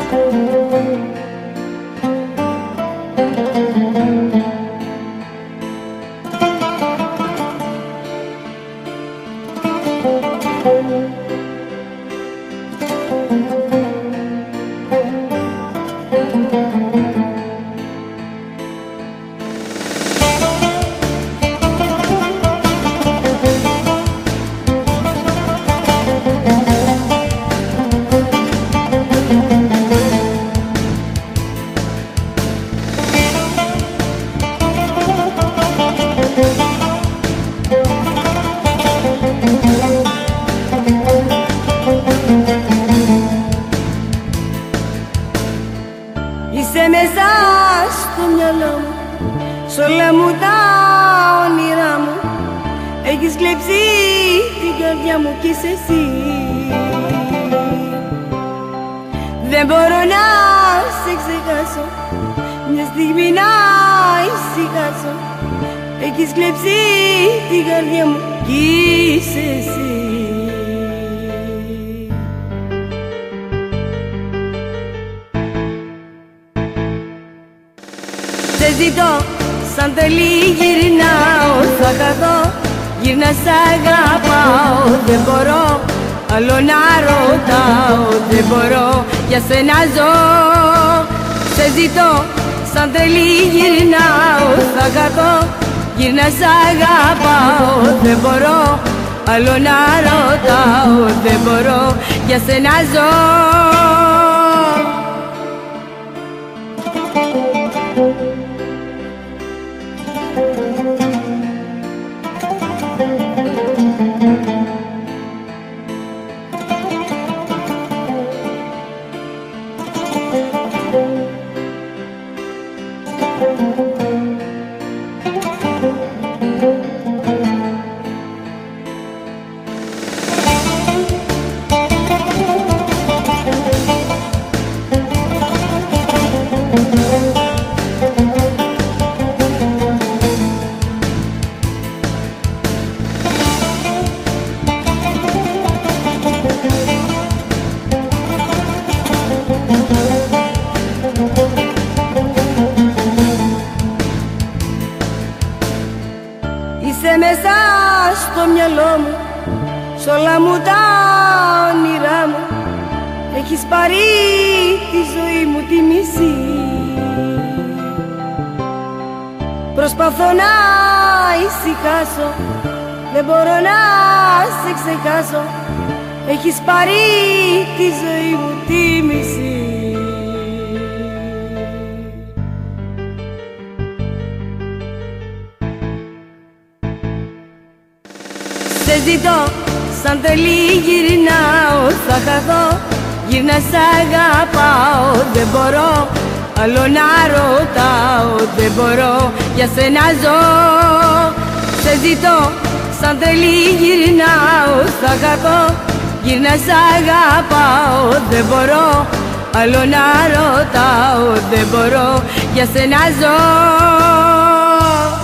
Είσαι μέσα στο μυαλό μου, σ' όλα μου τα όνειρά μου. Έχεις κλέψει την καρδιά μου κι είσαι εσύ. Δεν μπορώ να σε ξεχάσω, μια στιγμή να ησυχάσω. Έχεις κλέψει την καρδιά μου κι είσαι εσύ. Σε ζητώ σαν τέλει γυρνάω, θα χαθώ, γυρνά σ' αγαπάω. Δεν μπορώ άλλο να ρωτάω, δεν μπορώ για σένα ζω. Σε ζητώ σαν τέλει γυρνάω, θα χαθώ, γυρνά σ' αγαπάω. Δεν μπορώ άλλο να ρωτάω, δεν μπορώ για σένα ζω. Είσαι μέσα στο μυαλό μου, σ' όλα μου τα όνειρά μου. Έχεις πάρει τη ζωή μου τη μισή. Προσπαθώ να ησυχάσω, δεν μπορώ να σε ξεχάσω. Έχεις πάρει τη ζωή μου τη μισή. Σε ζητώ σαν τέλει γυρνάω, θα χαθώ, γυρνά σ' αγαπάω. Δεν μπορώ άλλο να ρωτάω, δεν μπορώ για σένα ζω. Σε ζητώ σαν τέλει γυρνάω, θα χαθώ, γυρνά σ' αγαπάω. Δεν μπορώ άλλο να ρωτάω, δεν μπορώ για σένα ζω.